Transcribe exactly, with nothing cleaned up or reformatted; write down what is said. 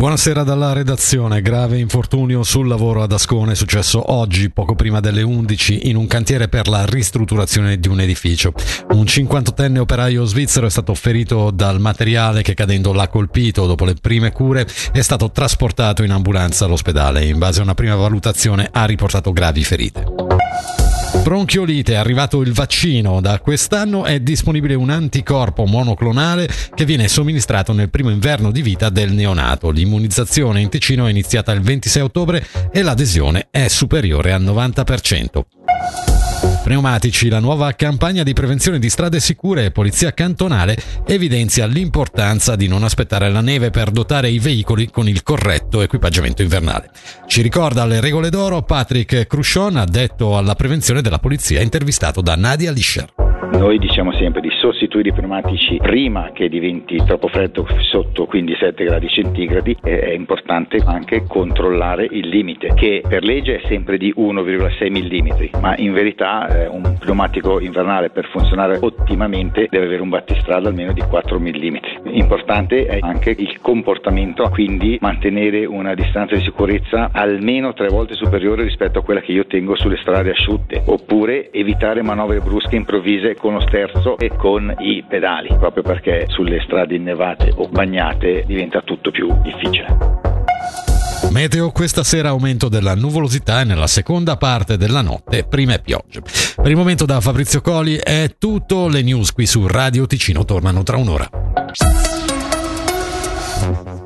Buonasera dalla redazione. Grave infortunio sul lavoro ad Ascona è successo oggi poco prima delle undici in un cantiere per la ristrutturazione di un edificio. Un cinquantottenne operaio svizzero è stato ferito dal materiale che cadendo l'ha colpito. Dopo le prime cure è stato trasportato in ambulanza all'ospedale. In base a una prima valutazione ha riportato gravi ferite. Bronchiolite, è arrivato il vaccino. Da quest'anno è disponibile un anticorpo monoclonale che viene somministrato nel primo inverno di vita del neonato. L'immunizzazione in Ticino è iniziata il ventisei ottobre e l'adesione è superiore al novanta per cento. Pneumatici, la nuova campagna di prevenzione di strade sicure e polizia cantonale evidenzia l'importanza di non aspettare la neve per dotare i veicoli con il corretto equipaggiamento invernale. Ci ricorda le regole d'oro Patrick Cruchon, addetto alla prevenzione della polizia, intervistato da Nadia Lischer. Noi diciamo sempre di sostituire i pneumatici prima che diventi troppo freddo, sotto quindi sette gradi centigradi. È importante anche controllare il limite, che per legge è sempre di uno virgola sei millimetri, ma in verità eh, un pneumatico invernale per funzionare ottimamente deve avere un battistrada almeno di quattro millimetri. Importante è anche il comportamento, quindi mantenere una distanza di sicurezza almeno tre volte superiore rispetto a quella che io tengo sulle strade asciutte, oppure evitare manovre brusche improvvise con lo sterzo e con i pedali, proprio perché sulle strade innevate o bagnate diventa tutto più difficile. Meteo: questa sera aumento della nuvolosità e nella seconda parte della notte prime piogge. Per il momento da Fabrizio Coli è tutto. Le news qui su Radio Ticino tornano tra un'ora.